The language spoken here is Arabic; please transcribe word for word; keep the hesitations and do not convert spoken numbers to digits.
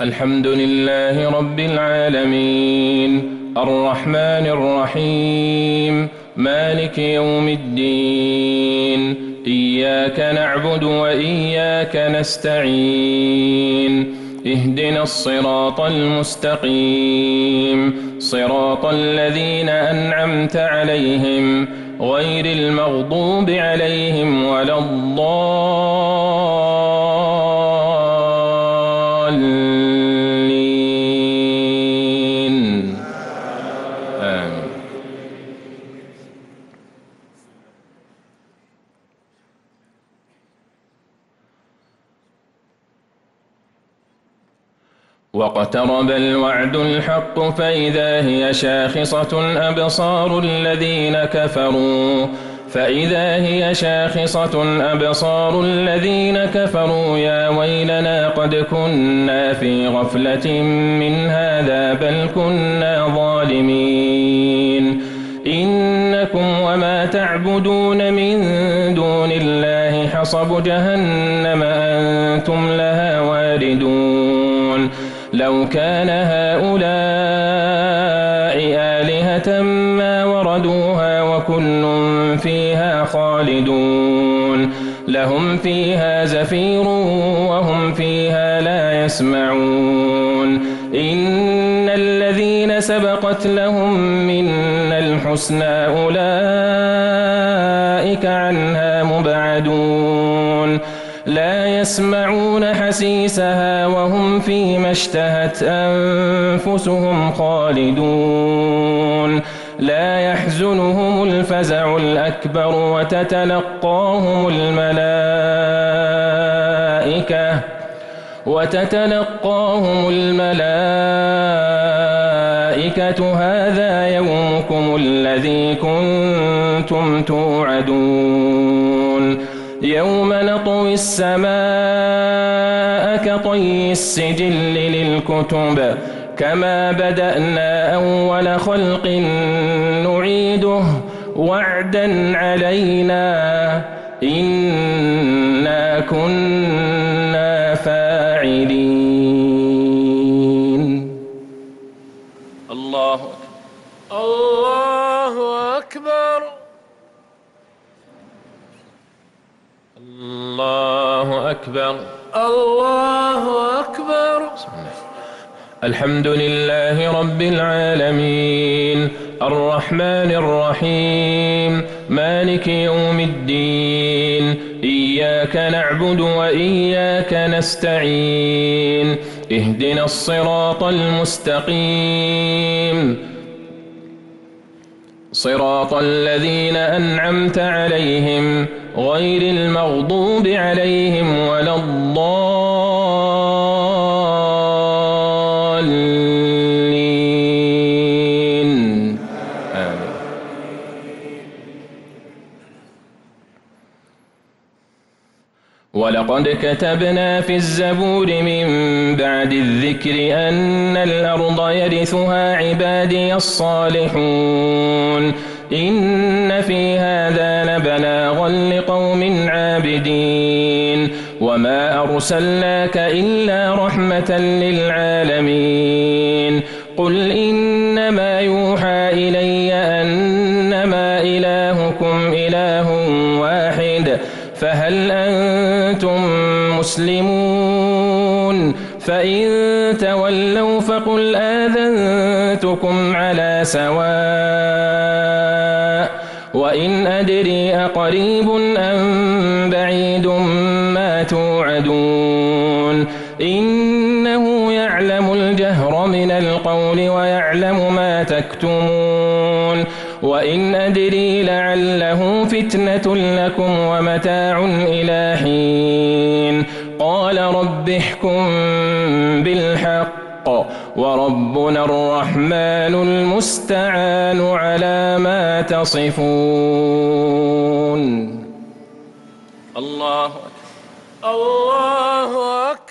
الحمد لله رب العالمين الرحمن الرحيم مالك يوم الدين إياك نعبد وإياك نستعين اهدنا الصراط المستقيم صراط الذين أنعمت عليهم غير المغضوب عليهم ولا الضالين آمين. واقترب الوعد الحق فإذا هي شاخصة أبصار الذين كفروا فإذا هي شاخصة أبصار الذين كفروا يا ويلنا قد كنا في غفلة من هذا بل كنا ظالمين إنكم وما تعبدون من دون الله حصب جهنم أنتم لها واردون لو كان هؤلاء آلهة ما وردوها وكل فيها خالدون لهم فيها زفير وهم فيها لا يسمعون إن الذين سبقت لهم منا الحسنى أولئك عنها مبعدون لا يسمعون حسيسها وهم فيما اشتهت أنفسهم خالدون لا يحزنهم الفزع الأكبر وتتلقاهم الملائكة وتتلقاهم الملائكة هذا يومكم الذي كنتم توعدون يوم نطوي السماء كطي السجل للكتب كما بدأنا أول خلق نعيده وعدا علينا إنا كنا فاعلين. الله أكبر الله أكبر الله أكبر الله أكبر. الحمد لله رب العالمين الرحمن الرحيم مالك يوم الدين إياك نعبد وإياك نستعين اهدنا الصراط المستقيم صراط الذين أنعمت عليهم غير المغضوب عليهم ولا الضالين آمين. ولقد كتبنا في الزبور من بعد الذكر أن الأرض يرثها عبادي الصالحون إن في هذا لبلاغا لقوم عابدين وما أرسلناك إلا رحمة للعالمين قل إنما يوحى إلي أنما إلهكم إله واحد فهل أنتم مسلمون فإن تولوا فقل آذنتكم على سواء وإن أدري أقريب أم بعيد ما توعدون إنه يعلم الجهر من القول ويعلم ما تكتمون وإن أدري لعله فتنة لكم ومتاع إلى حين قال رب احكم بالحق وربنا الرحمن المستعان على ما تصفون. الله الله أكبر.